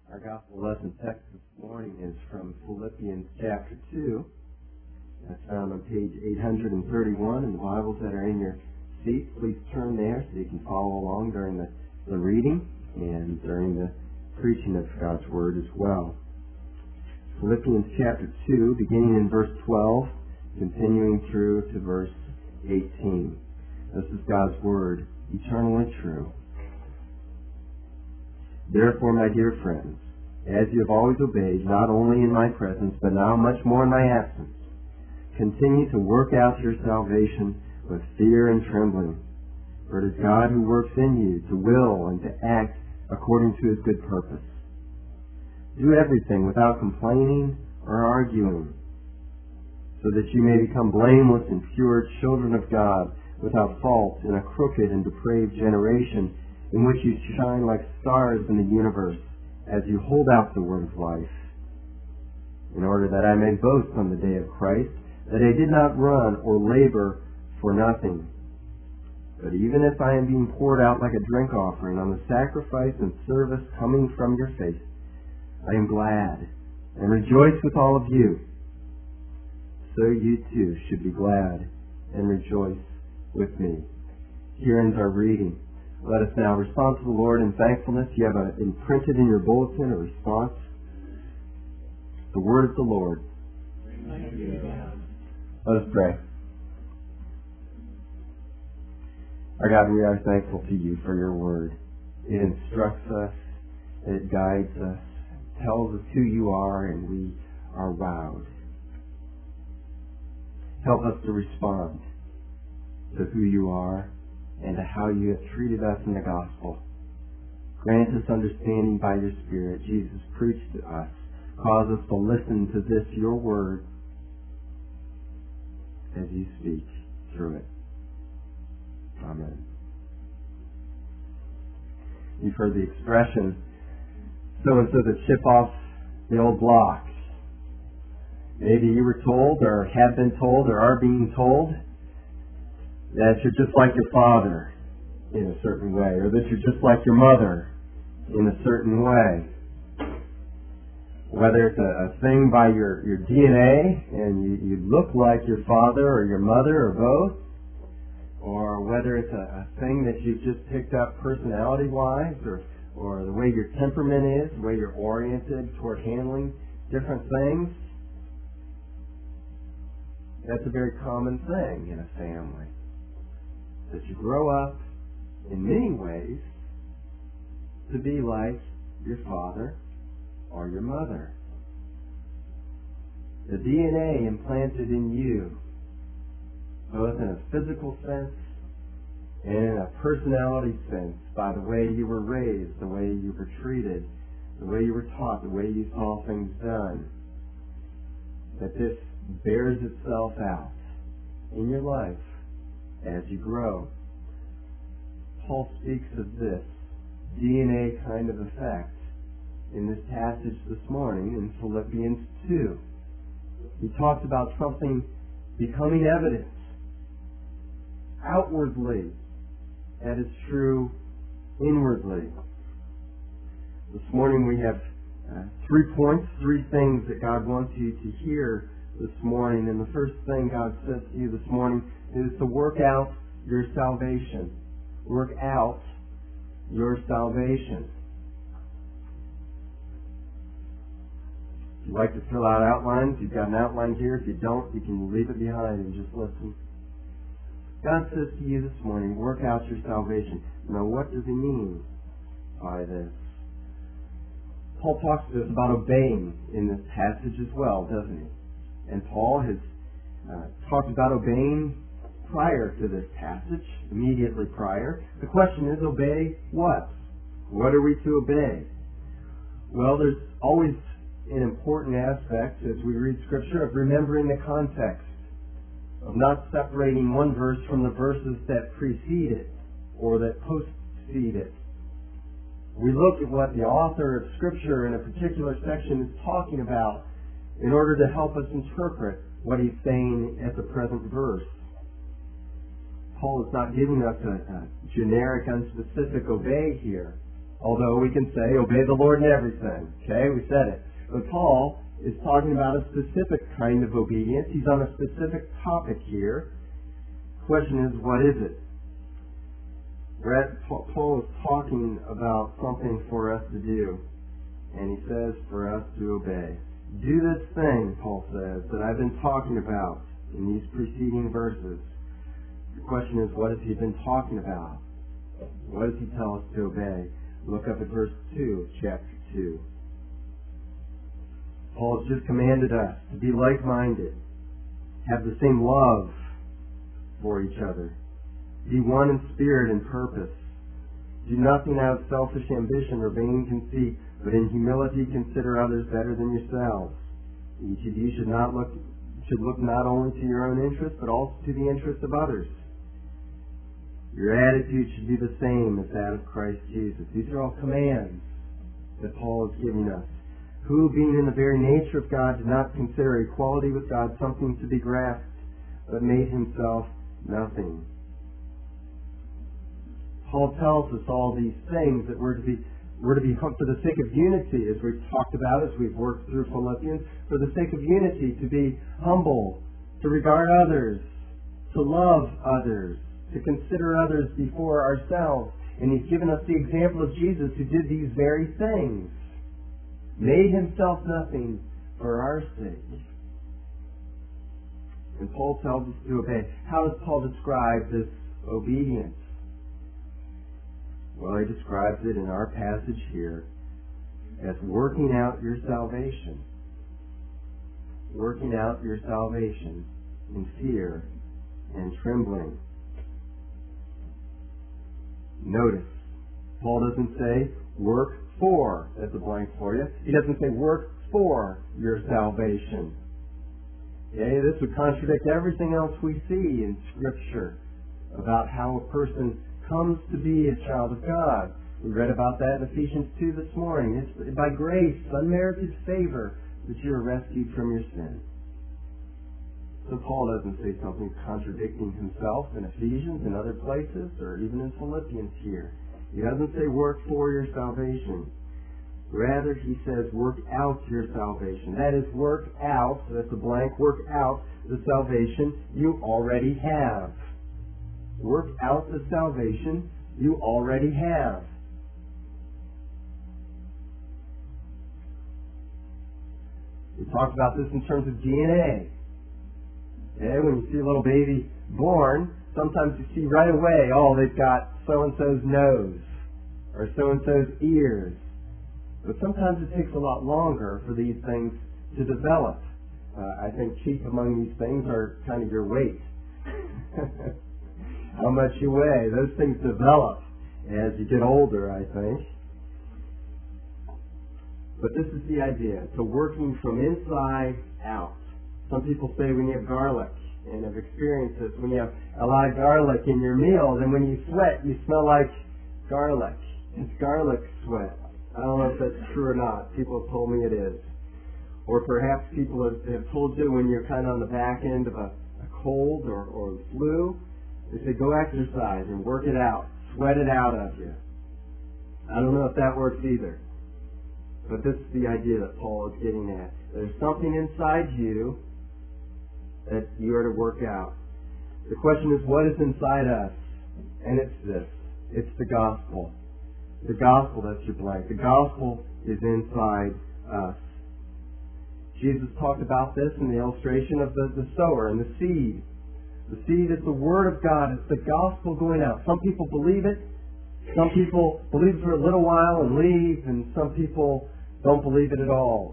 Our gospel lesson text this morning is from Philippians chapter 2. That's found on page 831 in the Bibles that are in your seats. Please turn there so you can follow along during the reading and during the preaching of God's Word as well. Philippians chapter 2, beginning in verse 12, continuing through to verse 18. This is God's Word, eternally true. Therefore, my dear friends, as you have always obeyed, not only in my presence, but now much more in my absence, continue to work out your salvation with fear and trembling. For it is God who works in you to will and to act according to His good purpose. Do everything without complaining or arguing, so that you may become blameless and pure children of God, without fault in a crooked and depraved generation, in which you shine like stars in the universe, as you hold out the word of life, in order that I may boast on the day of Christ, that I did not run or labor for nothing. But even if I am being poured out like a drink offering on the sacrifice and service coming from your faith, I am glad and rejoice with all of you. So you too should be glad and rejoice with me. Here ends our reading. Let us now respond to the Lord in thankfulness. You have imprinted in your bulletin a response. The word of the Lord. Let us pray. Our God, we are thankful to you for your word. It instructs us, it guides us, tells us who you are, and we are wowed. Help us to respond to who you are and to how you have treated us in the gospel. Grant us understanding by your Spirit. Jesus, preach to us. Cause us to listen to this, your word, as you speak through it. Amen. You've heard the expression, so-and-so to chip off the old block. Maybe you were told, or have been told, or are being told, that you're just like your father in a certain way, or that you're just like your mother in a certain way. Whether it's a thing by your DNA, and you look like your father or your mother or both, or whether it's a thing that you've just picked up personality-wise, or the way your temperament is, the way you're oriented toward handling different things. That's a very common thing in a family. That you grow up in many ways to be like your father or your mother. The DNA implanted in you, both in a physical sense and in a personality sense, by the way you were raised, the way you were treated, the way you were taught, the way you saw things done, that this bears itself out in your life as you grow. Paul speaks of this DNA kind of effect in this passage this morning in Philippians 2. He talks about something becoming evident outwardly that is true inwardly. This morning we have 3 points, 3 things that God wants you to hear this morning. And the first thing God says to you this morning is to work out your salvation. Work out your salvation. If you'd like to fill out outlines, you've got an outline here. If you don't, you can leave it behind and just listen. God says to you this morning, work out your salvation. Now, what does He mean by this? Paul talks to us about obeying in this passage as well, doesn't he? And Paul has talked about obeying prior to this passage, immediately prior. The question is, obey what? What are we to obey? Well, there's always an important aspect as we read Scripture of remembering the context, of not separating one verse from the verses that precede it or that postcede it. We look at what the author of Scripture in a particular section is talking about in order to help us interpret what he's saying at the present verse. Paul is not giving us a generic, unspecific obey here. Although we can say, obey the Lord in everything. Okay, we said it. But Paul is talking about a specific kind of obedience. He's on a specific topic here. The question is, what is it? Paul is talking about something for us to do. And he says for us to obey. Do this thing, Paul says, that I've been talking about in these preceding verses. The question is, what has he been talking about? What does he tell us to obey? Look up at verse 2 of chapter 2. Paul has just commanded us to be like-minded, have the same love for each other, be one in spirit and purpose, do nothing out of selfish ambition or vain conceit, but in humility consider others better than yourselves. Each of you should look not only to your own interest, but also to the interest of others. Your attitude should be the same as that of Christ Jesus. These are all commands that Paul is giving us. Who, being in the very nature of God, did not consider equality with God something to be grasped, but made himself nothing. Paul tells us all these things that we're to be for the sake of unity, as we've talked about, as we've worked through Philippians, for the sake of unity, to be humble, to regard others, to love others, to consider others before ourselves. And he's given us the example of Jesus, who did these very things. Made himself nothing for our sake. And Paul tells us to obey. How does Paul describe this obedience? Well, he describes it in our passage here as working out your salvation. Working out your salvation in fear and trembling. Notice, Paul doesn't say, work for, that's a blank for you. He doesn't say, work for your salvation. Okay, this would contradict everything else we see in Scripture about how a person comes to be a child of God. We read about that in Ephesians 2 this morning. It's by grace, unmerited favor, that you are rescued from your sin. So Paul doesn't say something contradicting himself in Ephesians and other places, or even in Philippians here. He doesn't say work for your salvation. Rather, he says work out your salvation. That is, work out, that's a blank, work out the salvation you already have. Work out the salvation you already have. We talked about this in terms of DNA. Okay, when you see a little baby born, sometimes you see right away, oh, they've got so-and-so's nose or so-and-so's ears. But sometimes it takes a lot longer for these things to develop. I think chief among these things are kind of your weight. How much you weigh. Those things develop as you get older, I think. But this is the idea. So working from inside out. Some people say when you have garlic, and I've experienced this, when you have a lot of garlic in your meal, then when you sweat, you smell like garlic. It's garlic sweat. I don't know if that's true or not. People have told me it is. Or perhaps people have told you when you're kind of on the back end of a cold or flu, they say go exercise and work it out. Sweat it out of you. I don't know if that works either. But this is the idea that Paul is getting at. There's something inside you that you are to work out. The question is, what is inside us? And it's this. It's the gospel. The gospel, that's your blank. The gospel is inside us. Jesus talked about this in the illustration of the sower and the seed. The seed is the Word of God. It's the gospel going out. Some people believe it. Some people believe it for a little while and leave, and some people don't believe it at all.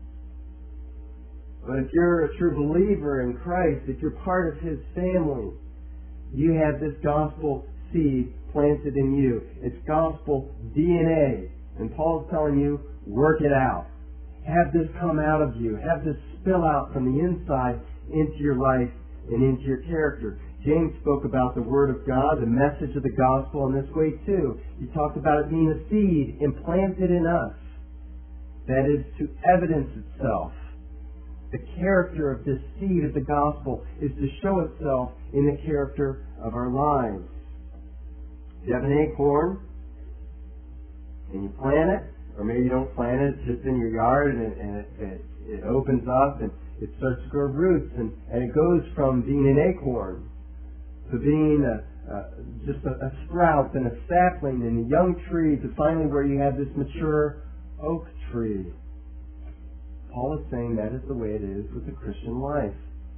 But if you're a true believer in Christ, if you're part of His family, you have this gospel seed planted in you. It's gospel DNA. And Paul's telling you, work it out. Have this come out of you. Have this spill out from the inside into your life and into your character. James spoke about the Word of God, the message of the gospel in this way too. He talked about it being a seed implanted in us. That is to evidence itself. The character of this seed of the gospel is to show itself in the character of our lives. If you have an acorn, and you plant it, or maybe you don't plant it, it's just in your yard, and it opens up, and it starts to grow roots, and it goes from being an acorn to being just a sprout and a sapling and a young tree to finally where you have this mature oak tree. Paul is saying that is the way it is with the Christian life.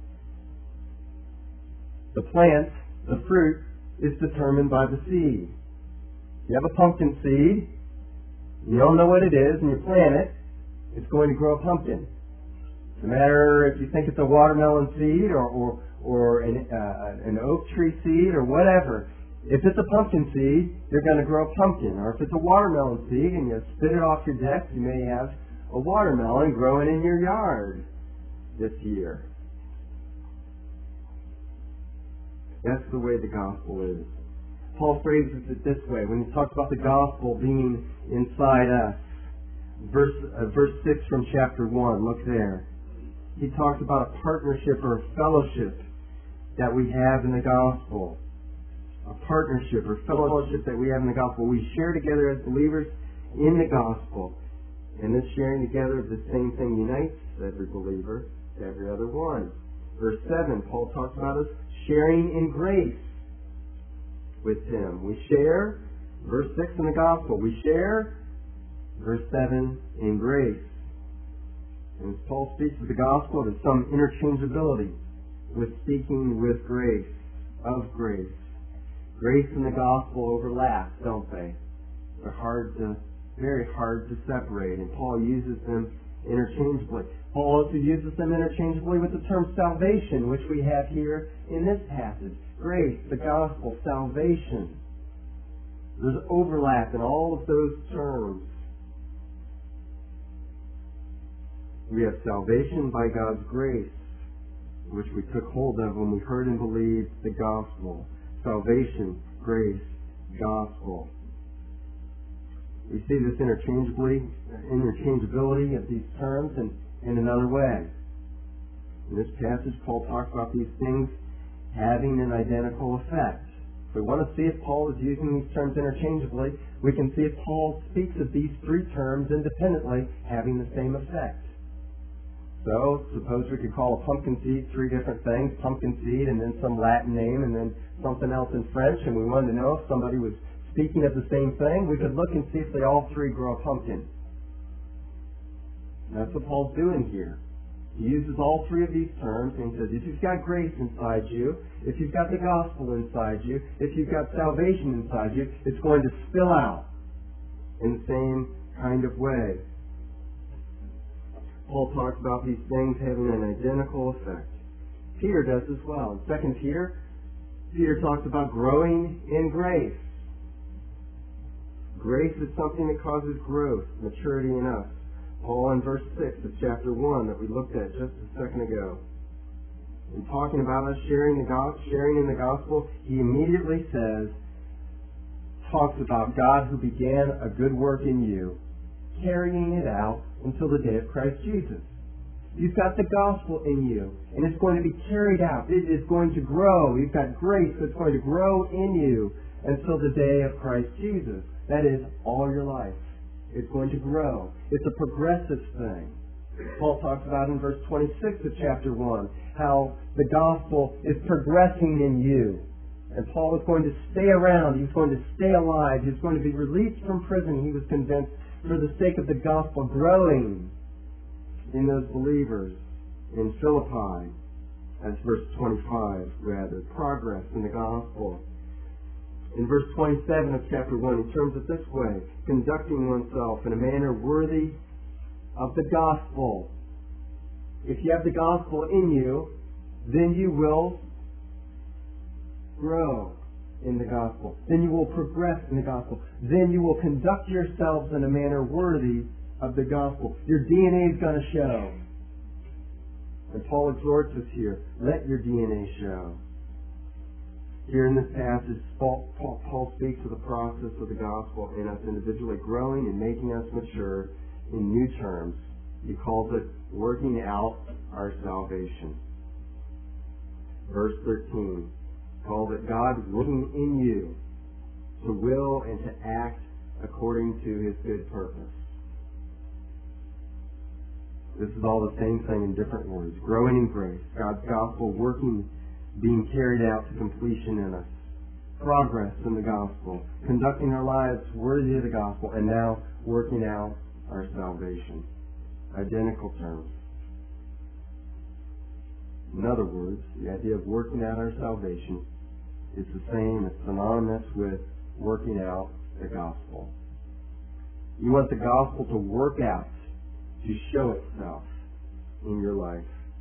The plant, the fruit, is determined by the seed. You have a pumpkin seed, you don't know what it is, and you plant it, it's going to grow a pumpkin. No matter if you think it's a watermelon seed or an oak tree seed or whatever, if it's a pumpkin seed, you're going to grow a pumpkin. Or if it's a watermelon seed and you spit it off your deck, you may have a watermelon growing in your yard this year. That's the way the gospel is. Paul phrases it this way when he talks about the gospel being inside us. Verse 6 from chapter 1, look there. He talks about a partnership or a fellowship that we have in the gospel. A partnership or fellowship that we have in the gospel. We share together as believers in the gospel. And this sharing together of the same thing unites every believer to every other one. Verse 7, Paul talks about us sharing in grace with him. We share, verse 6 in the gospel, we share, verse 7, in grace. And as Paul speaks of the gospel, there's some interchangeability with speaking with grace, of grace. Grace and the gospel overlap, don't they? They're very hard to separate, and Paul uses them interchangeably. Paul also uses them interchangeably with the term salvation, which we have here in this passage. Grace, the gospel, salvation. There's overlap in all of those terms. We have salvation by God's grace, which we took hold of when we heard and believed the gospel. Salvation, grace, gospel. We see this interchangeability of these terms in another way. In this passage, Paul talks about these things having an identical effect. If we want to see if Paul is using these terms interchangeably, we can see if Paul speaks of these three terms independently having the same effect. So, suppose we could call a pumpkin seed three different things, pumpkin seed and then some Latin name and then something else in French, and we wanted to know if somebody was speaking of the same thing, we could look and see if they all three grow a pumpkin. And that's what Paul's doing here. He uses all three of these terms and he says, if you've got grace inside you, if you've got the gospel inside you, if you've got salvation inside you, it's going to spill out in the same kind of way. Paul talks about these things having an identical effect. Peter does as well. In 2 Peter, Peter talks about growing in grace. Grace is something that causes growth, maturity in us. Paul in verse 6 of chapter 1 that we looked at just a second ago. In talking about us sharing in the gospel, he immediately talks about God who began a good work in you, carrying it out until the day of Christ Jesus. You've got the gospel in you, and it's going to be carried out. It is going to grow. You've got grace that's going to grow in you until the day of Christ Jesus. That is, all your life. It's going to grow. It's a progressive thing. Paul talks about in verse 26 of chapter 1 how the gospel is progressing in you. And Paul is going to stay around. He's going to stay alive. He's going to be released from prison, he was convinced, for the sake of the gospel growing in those believers in Philippi. That's verse 25, rather. Progress in the gospel. In verse 27 of chapter 1, he terms it this way: conducting oneself in a manner worthy of the gospel. If you have the gospel in you, then you will grow in the gospel. Then you will progress in the gospel. Then you will conduct yourselves in a manner worthy of the gospel. Your DNA is going to show. And Paul exhorts us here, let your DNA show. Here in this passage, Paul speaks of the process of the gospel in us individually growing and making us mature in new terms. He calls it working out our salvation. Verse 13 calls it God working in you to will and to act according to His good purpose. This is all the same thing in different words. Growing in grace. God's gospel working, being carried out to completion in us. Progress in the gospel. Conducting our lives worthy of the gospel. And now working out our salvation. Identical terms. In other words, the idea of working out our salvation is the same, it's synonymous with working out the gospel. You want the gospel to work out, to show itself in your life.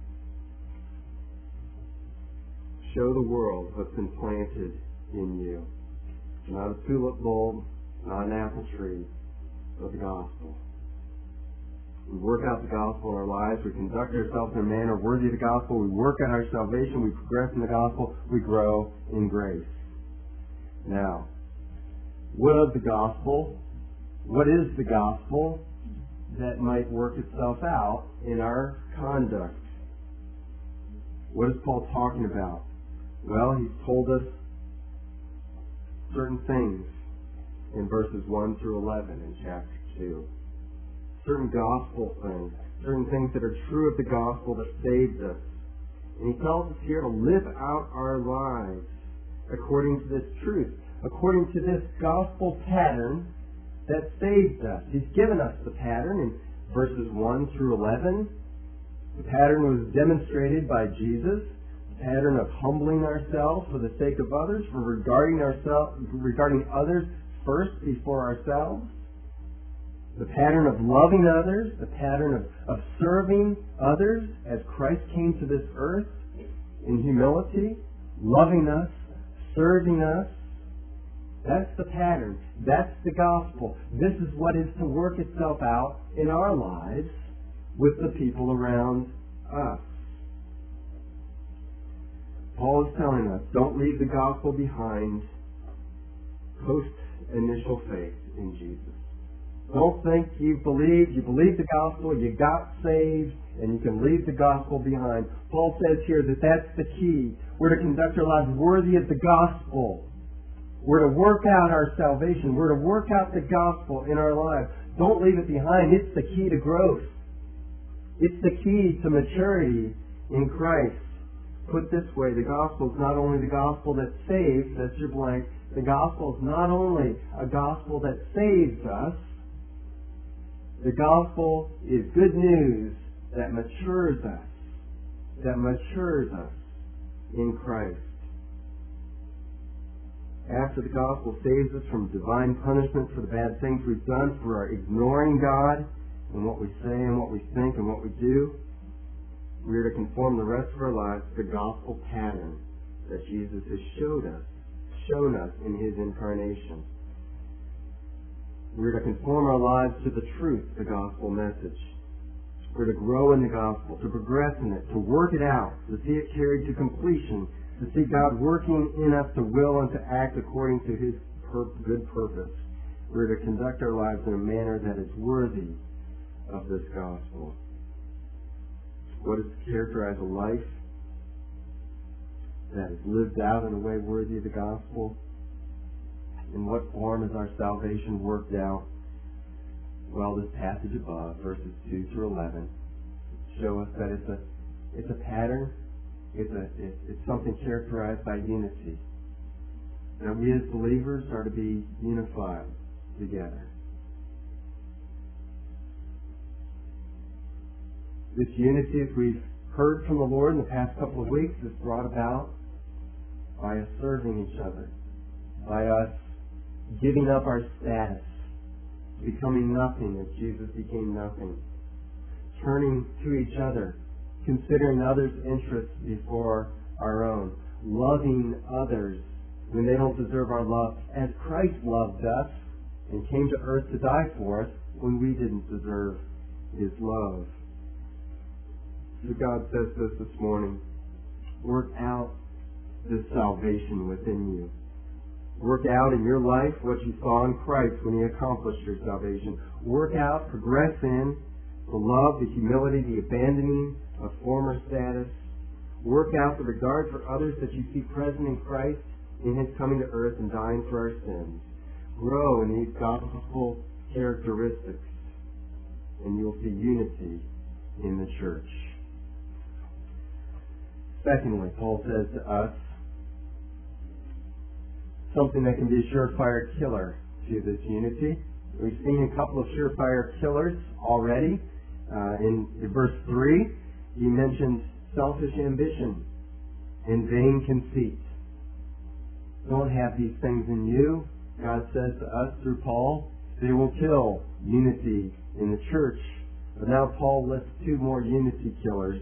Show the world what's been planted in you. Not a tulip bulb, not an apple tree, but the gospel. We work out the gospel in our lives. We conduct ourselves in a manner worthy of the gospel. We work out our salvation. We progress in the gospel. We grow in grace. Now, what of the gospel? What is the gospel that might work itself out in our conduct? What is Paul talking about? Well, he's told us certain things in verses 1 through 11 in chapter 2. Certain gospel things, certain things that are true of the gospel that saved us. And he tells us here to live out our lives according to this truth, according to this gospel pattern that saved us. He's given us the pattern in verses 1 through 11. The pattern was demonstrated by Jesus, the pattern of humbling ourselves for the sake of others, for regarding others first before ourselves. The pattern of loving others, the pattern of serving others as Christ came to this earth in humility, loving us, serving us. That's the pattern. That's the gospel. This is what is to work itself out in our lives with the people around us. Paul is telling us, don't leave the gospel behind post-initial faith in Jesus. Don't think you believed the gospel, you got saved, and you can leave the gospel behind. Paul says here that that's the key. We're to conduct our lives worthy of the gospel. We're to work out our salvation. We're to work out the gospel in our lives. Don't leave it behind. It's the key to growth. It's the key to maturity in Christ. Put this way, the gospel is not only the gospel that saves, that's your blank. The gospel is not only a gospel that saves us, the gospel is good news that matures us in Christ. After the gospel saves us from divine punishment for the bad things we've done, for our ignoring God and what we say and what we think and what we do, we are to conform the rest of our lives to the gospel pattern that Jesus has shown us in His incarnation. We're to conform our lives to the truth, the gospel message. We're to grow in the gospel, to progress in it, to work it out, to see it carried to completion, to see God working in us to will and to act according to His good purpose. We're to conduct our lives in a manner that is worthy of this gospel. What is to characterize a life that is lived out in a way worthy of the gospel? In what form is our salvation worked out? Well, this passage above, verses 2 through 11, show us that it's a pattern. It's something characterized by unity. And we as believers are to be unified together. This unity, as we've heard from the Lord in the past couple of weeks, is brought about by us serving each other, by us giving up our status, becoming nothing as Jesus became nothing, turning to each other, considering others' interests before our own, loving others when they don't deserve our love, as Christ loved us and came to earth to die for us when we didn't deserve His love. So God says this morning, work out this salvation within you. Work out in your life what you saw in Christ when He accomplished your salvation. Work out, progress in the love, the humility, the abandoning of former status. Work out the regard for others that you see present in Christ in His coming to earth and dying for our sins. Grow in these gospel characteristics, and you'll see unity in the church. Secondly, Paul says to us something that can be a surefire killer to this unity. We've seen a couple of surefire killers already. In verse 3, he mentions selfish ambition and vain conceit. Don't have these things in you. God says to us through Paul, they will kill unity in the church. But now Paul lists two more unity killers.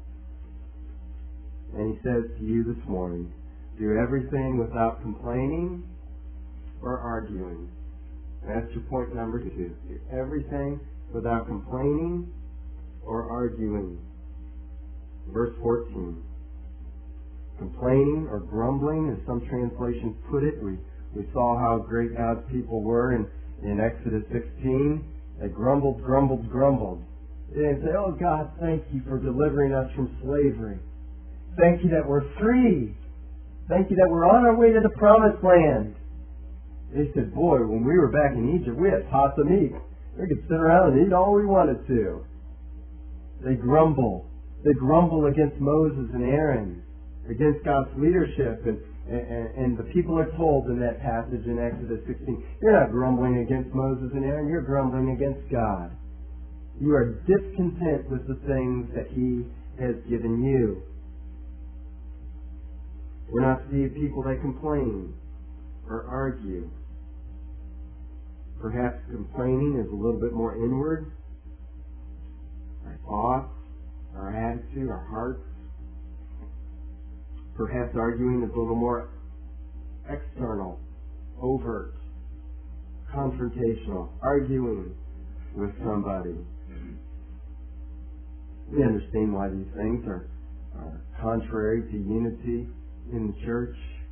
And he says to you this morning, do everything without complaining or arguing. That's your point number 2. Do everything without complaining or arguing. Verse 14. Complaining or grumbling, as some translations put it. We saw how great God's people were in Exodus 16. They grumbled. They didn't say, oh God, thank you for delivering us from slavery. Thank you that we're free. Thank you that we're on our way to the promised land. They said, boy, when we were back in Egypt, we had pots of meat. We could sit around and eat all we wanted to. They grumble. They grumble against Moses and Aaron, against God's leadership. And the people are told in that passage in Exodus 16, you're not grumbling against Moses and Aaron, you're grumbling against God. You are discontent with the things that He has given you. We're not to be people that complain or argue. Perhaps complaining is a little bit more inward. Our thoughts, our attitude, our hearts. Perhaps arguing is a little more external, overt, confrontational, arguing with somebody. We understand why these things are contrary to unity in the church.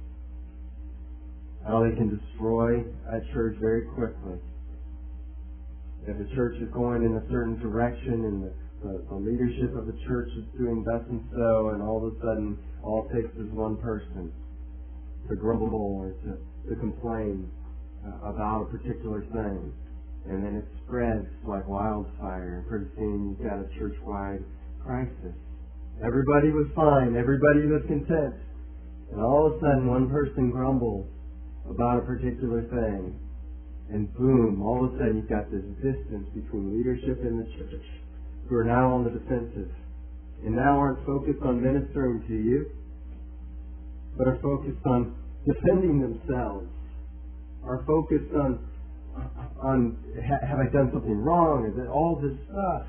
How they can destroy a church very quickly. If a church is going in a certain direction and the leadership of the church is doing thus and so, and all of a sudden all it takes is one person to grumble or to complain about a particular thing. And then it spreads like wildfire. And pretty soon you've got a church-wide crisis. Everybody was fine. Everybody was content. And all of a sudden one person grumbles about a particular thing. And boom, all of a sudden you've got this distance between leadership and the church, who are now on the defensive and now aren't focused on ministering to you, but are focused on defending themselves, are focused on have I done something wrong? Is it all this stuff?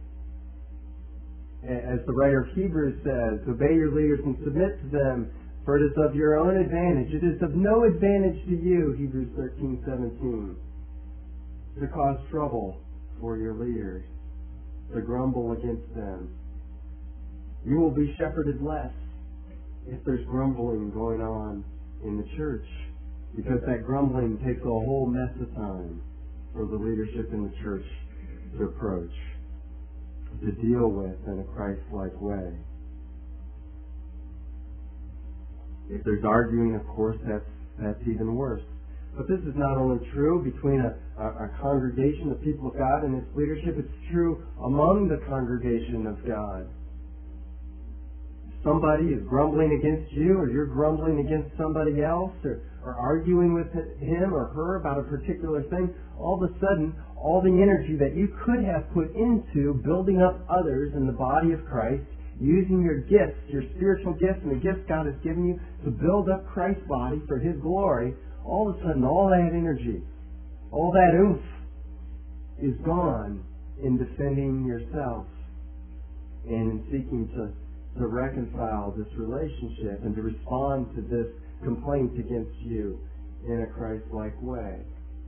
As the writer of Hebrews says, obey your leaders and submit to them, for it is of your own advantage. It is of no advantage to you, Hebrews 13:17, to cause trouble for your leaders, to grumble against them. You will be shepherded less if there's grumbling going on in the church, because that grumbling takes a whole mess of time for the leadership in the church to approach, to deal with in a Christ-like way. If there's arguing, of course, that's even worse. But this is not only true between a congregation of people of God and its leadership, it's true among the congregation of God. If somebody is grumbling against you, or you're grumbling against somebody else, or arguing with him or her about a particular thing, all of a sudden, all the energy that you could have put into building up others in the body of Christ, using your gifts, your spiritual gifts and the gifts God has given you to build up Christ's body for His glory, all of a sudden all that energy, all that oomph is gone in defending yourself and in seeking to reconcile this relationship and to respond to this complaint against you in a Christ-like way.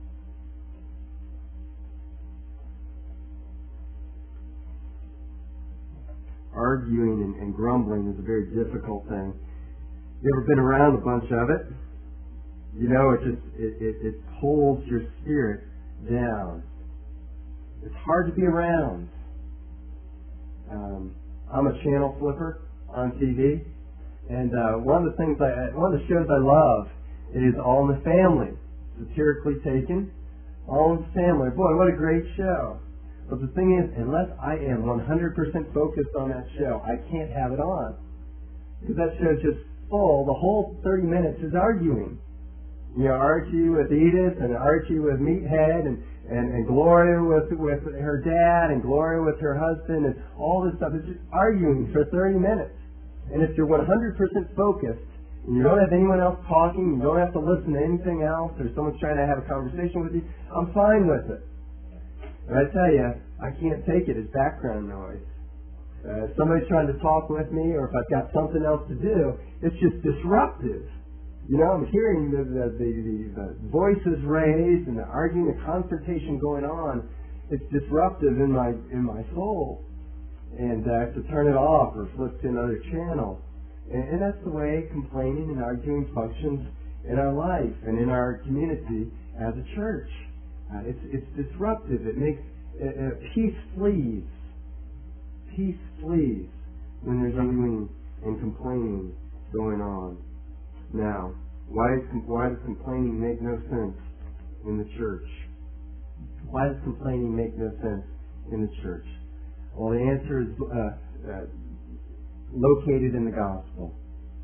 Arguing and grumbling is a very difficult thing. You ever been around a bunch of it? You know, it pulls your spirit down. It's hard to be around. I'm a channel flipper on TV, and one of the shows I love is All in the Family. satirically taken. All in the Family. Boy, what a great show. But the thing is, unless I am 100% focused on that show, I can't have it on. Because that show's just full. The whole 30 minutes is arguing. You know, Archie with Edith, and Archie with Meathead, and Gloria with her dad, and Gloria with her husband, and all this stuff. It's just arguing for 30 minutes. And if you're 100% focused, and you don't have anyone else talking, you don't have to listen to anything else, or someone's trying to have a conversation with you, I'm fine with it. But I tell you, I can't take it as background noise. If somebody's trying to talk with me, or if I've got something else to do, it's just disruptive. You know, I'm hearing the voices raised and the arguing, the confrontation going on. It's disruptive in my soul, and I have to turn it off or flip to another channel. And that's the way complaining and arguing functions in our life and in our community as a church. It's disruptive. It makes peace flees. Peace flees when there's arguing and complaining going on. Now, why does complaining make no sense in the church? Why does complaining make no sense in the church? Well, the answer is located in the gospel.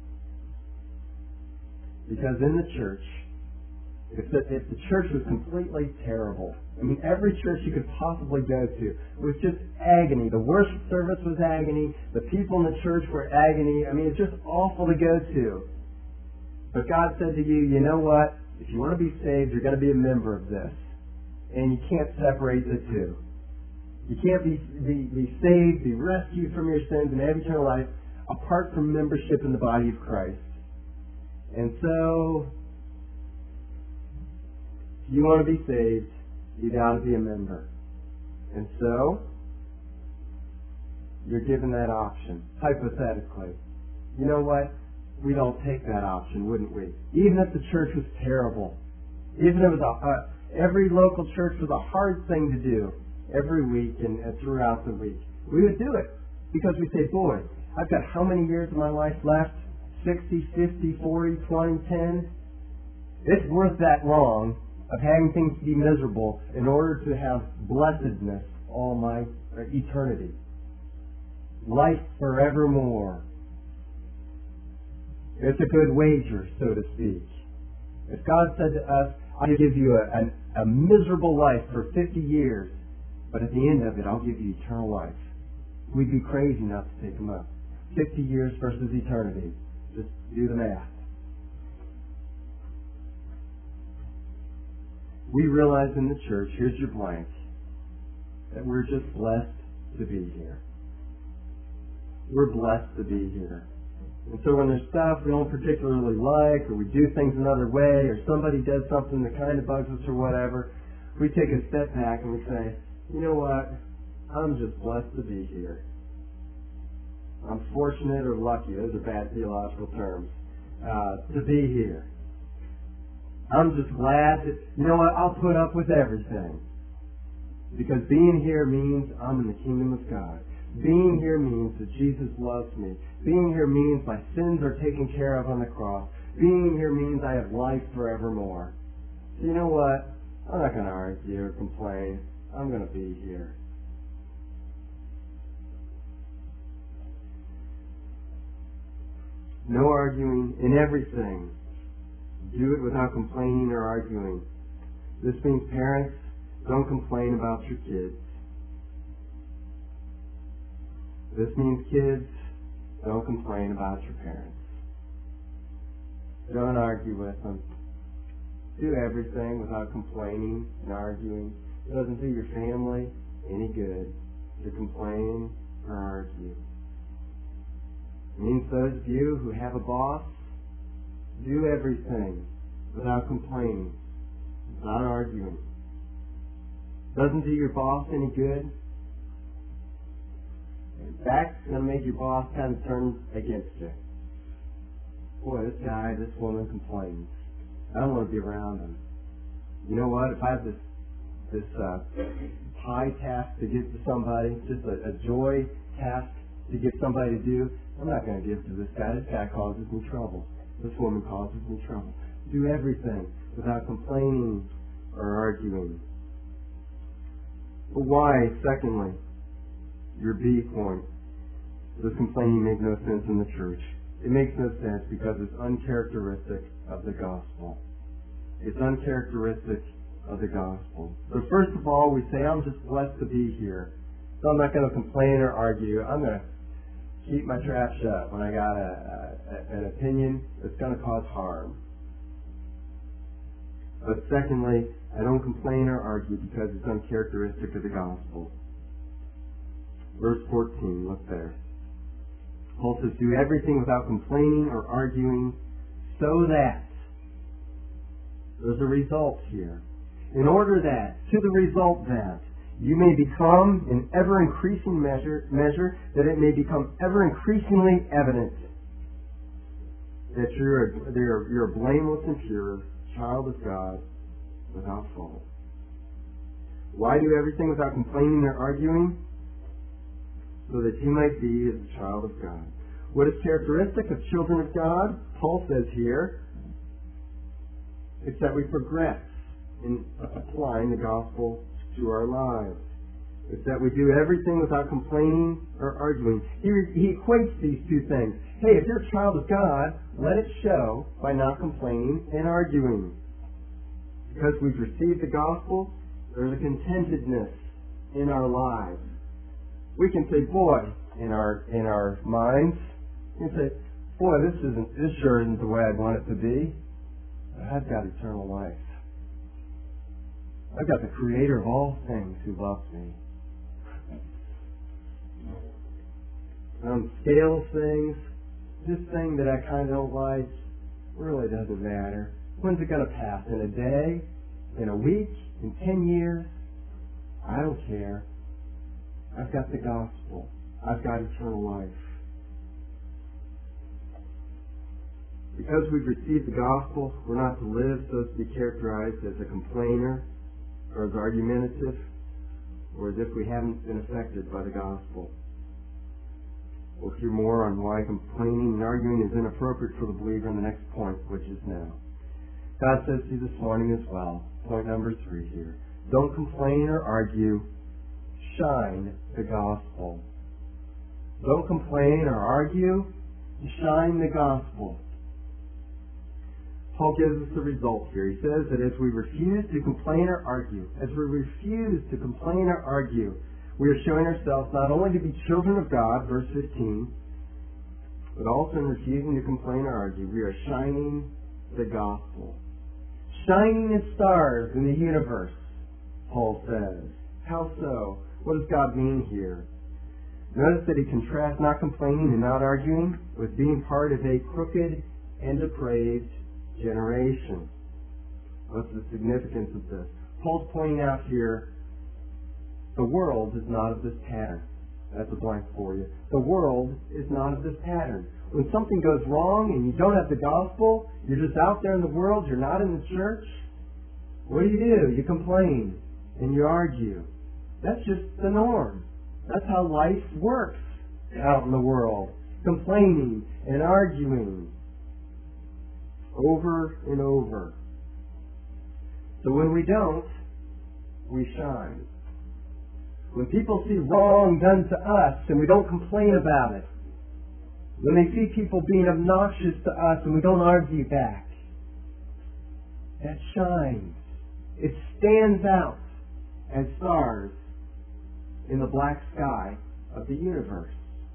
Because in the church, if the church was completely terrible, I mean, every church you could possibly go to was just agony. The worship service was agony. The people in the church were agony. I mean, it's just awful to go to. But God said to you, you know what? If you want to be saved, you're going to be a member of this. And you can't separate the two. You can't be saved, be rescued from your sins, and have eternal life apart from membership in the body of Christ. And so, if you want to be saved, you got to be a member. And so, you're given that option, hypothetically. You know what? We'd all take that option, wouldn't we? Even if the church was terrible. Even if it was every local church was a hard thing to do every week and throughout the week. We would do it because we say, boy, I've got how many years of my life left? 60, 50, 40, 20, 10? It's worth that long of having things be miserable in order to have blessedness all my eternity. Life forevermore. It's a good wager, so to speak. If God said to us, I'll give you a miserable life for 50 years, but at the end of it, I'll give you eternal life, we'd be crazy not to take him up. 50 years versus eternity. Just do the math. We realize in the church, here's your blank, that we're just blessed to be here. We're blessed to be here. And so when there's stuff we don't particularly like, or we do things another way, or somebody does something that kind of bugs us or whatever, we take a step back and we say, you know what? I'm just blessed to be here. I'm fortunate or lucky, those are bad theological terms, to be here. I'm just glad that, you know what, I'll put up with everything. Because being here means I'm in the kingdom of God. Being here means that Jesus loves me. Being here means my sins are taken care of on the cross. Being here means I have life forevermore. So you know what? I'm not going to argue or complain. I'm going to be here. No arguing in everything. Do it without complaining or arguing. This means parents, don't complain about your kids. This means kids, don't complain about your parents. Don't argue with them. Do everything without complaining and arguing. It doesn't do your family any good to complain or argue. It means those of you who have a boss, do everything without complaining, without arguing. Doesn't do your boss any good. In fact, it's going to make your boss kind of turn against you. Boy, this guy, this woman complains. I don't want to be around them. You know what? If I have this high task to give to somebody, just a joy task to get somebody to do, I'm not going to give to this guy. This guy causes me trouble. This woman causes me trouble. Do everything without complaining or arguing. But why, secondly, your B point, does complaining make no sense in the church? It makes no sense because it's uncharacteristic of the gospel. It's uncharacteristic of the gospel. So first of all, we say, I'm just blessed to be here. So I'm not going to complain or argue. I'm going to keep my trap shut when I got an opinion that's going to cause harm. But secondly, I don't complain or argue because it's uncharacteristic of the gospel. Verse 14, look there. Paul says, do everything without complaining or arguing, so that. There's a result here. In order that, to the result that, you may become in ever-increasing measure, that it may become ever-increasingly evident that you're a blameless and pure child of God without fault. Why do everything without complaining or arguing? So that you might be as a child of God. What is characteristic of children of God? Paul says here, it's that we progress in applying the gospel to our lives. It's that we do everything without complaining or arguing. He equates these two things. Hey, if you're a child of God, let it show by not complaining and arguing. Because we've received the gospel, there's a contentedness in our lives. We can say, boy, in our minds, we can say, boy, this sure isn't the way I'd want it to be. But I've got eternal life. I've got the Creator of all things who loves me. On the scale of things, this thing that I kind of don't like really doesn't matter. When's it going to pass? In a day? In a week? In 10 years? I don't care. I've got the gospel. I've got eternal life. Because we've received the gospel, we're not to live so as to be characterized as a complainer or as argumentative or as if we haven't been affected by the gospel. We'll hear more on why complaining and arguing is inappropriate for the believer in the next point, which is now. God says to you this morning as well, point number 3 here, don't complain or argue, shine the gospel. Don't complain or argue, shine the gospel. Paul gives us the result here. He says that as we refuse to complain or argue, we are showing ourselves not only to be children of God, verse 15, but also in refusing to complain or argue, we are shining the gospel. Shining as stars in the universe, Paul says. How so? What does God mean here? Notice that he contrasts not complaining and not arguing with being part of a crooked and depraved generation. What's the significance of this? Paul's pointing out here, the world is not of this pattern. That's a blank for you. The world is not of this pattern. When something goes wrong and you don't have the gospel, you're just out there in the world, you're not in the church, what do? You complain and you argue. That's just the norm. That's how life works out in the world. Complaining and arguing over and over. So when we don't, we shine. When people see wrong done to us and we don't complain about it, when they see people being obnoxious to us and we don't argue back, that shines. It stands out as stars in the black sky of the universe.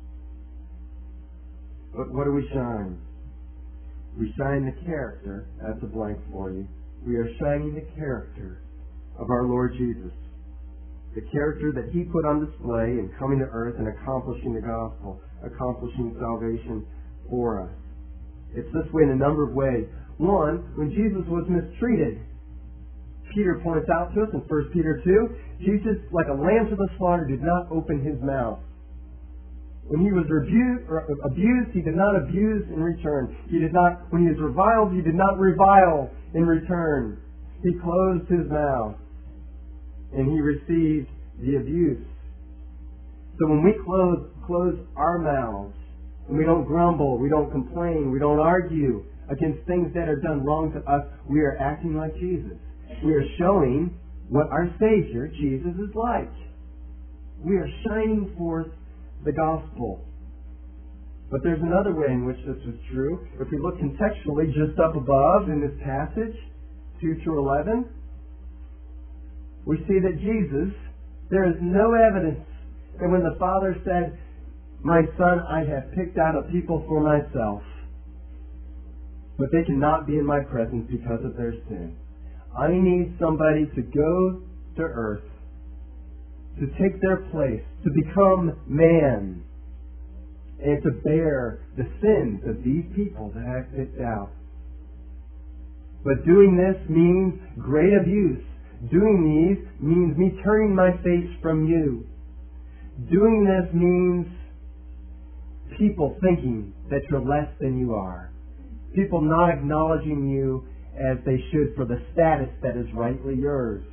But what do we shine? We shine the character. That's a blank for you. We are shining the character of our Lord Jesus. The character that He put on display in coming to earth and accomplishing the gospel, accomplishing salvation for us. It's this way in a number of ways. One, when Jesus was mistreated, Peter points out to us in 1 Peter 2, Jesus, like a lamb to the slaughter, did not open His mouth. When He was abused, He did not abuse in return. When He was reviled, He did not revile in return. He closed His mouth and He received the abuse. So when we close our mouths and we don't grumble, we don't complain, we don't argue against things that are done wrong to us, we are acting like Jesus. We are showing what our Savior, Jesus, is like. We are shining forth the gospel. But there's another way in which this is true. If we look contextually just up above in this passage, 2-11, we see that Jesus, there is no evidence that when the Father said, "My Son, I have picked out a people for myself, but they cannot be in my presence because of their sin. I need somebody to go to earth, to take their place, to become man, and to bear the sins of these people that I've picked out." But doing this means great abuse. Doing these means me turning my face from you. Doing this means people thinking that you're less than you are. People not acknowledging you as they should for the status that is rightly yours.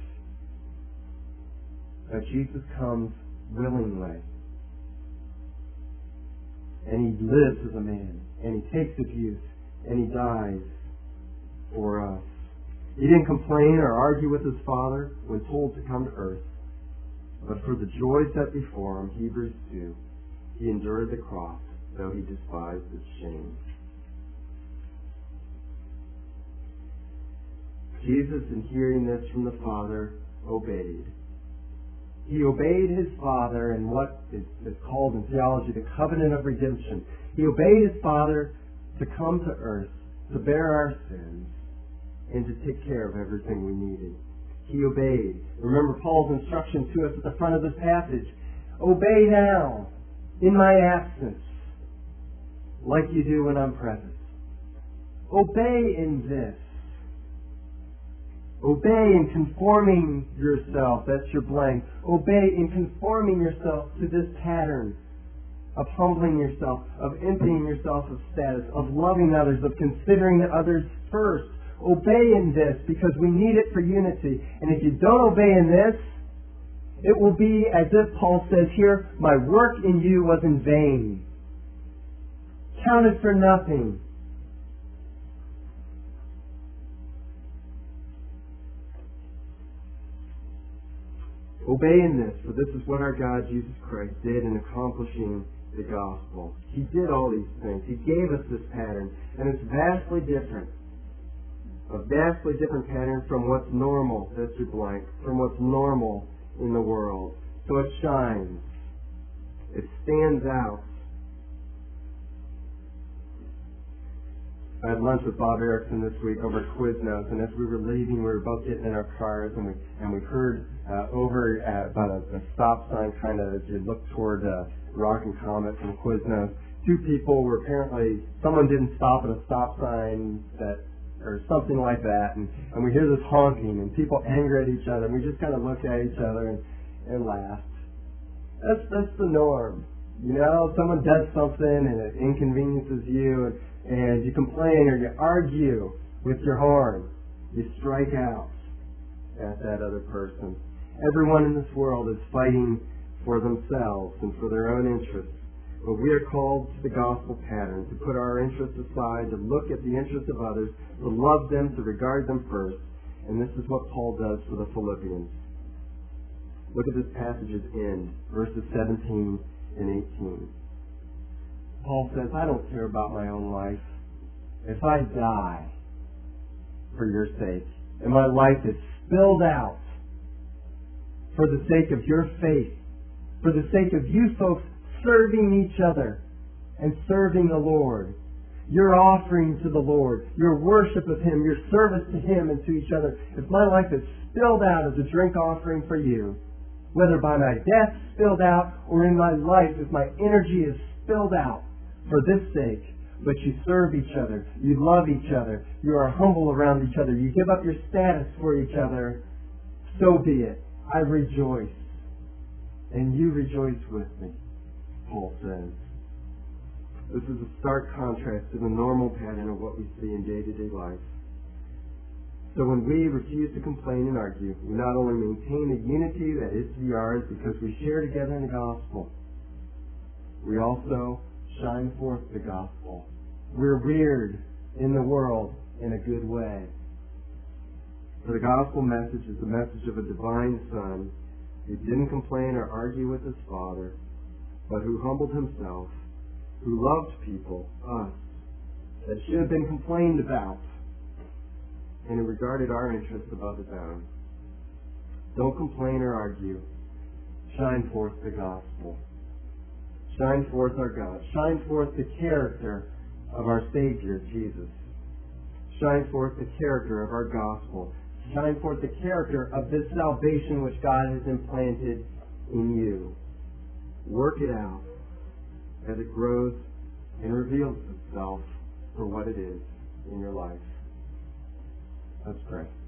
But Jesus comes willingly. And He lives as a man. And He takes abuse. And He dies for us. He didn't complain or argue with His Father when told to come to earth. But for the joy set before Him, Hebrews 2, He endured the cross, though He despised its shame. Jesus, in hearing this from the Father, obeyed. He obeyed His Father in what is called in theology the covenant of redemption. He obeyed His Father to come to earth, to bear our sins, and to take care of everything we needed. He obeyed. Remember Paul's instruction to us at the front of this passage. Obey now, in my absence, like you do when I'm present. Obey in this. Obey in conforming yourself. That's your blank. Obey in conforming yourself to this pattern of humbling yourself, of emptying yourself of status, of loving others, of considering the others first. Obey in this because we need it for unity. And if you don't obey in this, it will be as if Paul says here, my work in you was in vain. Counted for nothing. Obey in this, for this is what our God Jesus Christ did in accomplishing the gospel. He did all these things. He gave us this pattern, and it's vastly different. A vastly different pattern from what's normal, that's your blank, from what's normal in the world. So it shines. It stands out. I had lunch with Bob Erickson this week over at Quiznos, and as we were leaving, we were both getting in our cars, and we heard over about a stop sign, kind of as you look toward Rock and Comet from Quiznos. Two people were apparently, someone didn't stop at a stop sign or something like that, and we hear this honking, and people anger at each other, and we just kind of looked at each other and laughed. That's the norm. You know, someone does something and it inconveniences you, and you complain or you argue with your horn. You strike out at that other person. Everyone in this world is fighting for themselves and for their own interests. But we are called to the gospel pattern, to put our interests aside, to look at the interests of others, to love them, to regard them first. And this is what Paul does for the Philippians. Look at this passage's end, verses 17 and 18. Paul says, I don't care about my own life. If I die for your sake, and my life is spilled out for the sake of your faith, for the sake of you folks serving each other and serving the Lord, your offering to the Lord, your worship of Him, your service to Him and to each other, if my life is spilled out as a drink offering for you, whether by my death spilled out or in my life, if my energy is spilled out for this sake, but you serve each other, you love each other, you are humble around each other, you give up your status for each other, so be it. I rejoice. And you rejoice with me, Paul says. This is a stark contrast to the normal pattern of what we see in day-to-day life. So when we refuse to complain and argue, we not only maintain the unity that is to be ours because we share together in the gospel, we also shine forth the gospel. We're reared in the world in a good way. For the gospel message is the message of a divine Son who didn't complain or argue with his Father, but who humbled himself, who loved people, us, that should have been complained about, and who regarded our interests above his own. Don't complain or argue. Shine forth the gospel. Shine forth our God. Shine forth the character of our Savior, Jesus. Shine forth the character of our gospel. Shine forth the character of this salvation which God has implanted in you. Work it out as it grows and reveals itself for what it is in your life. Let's pray.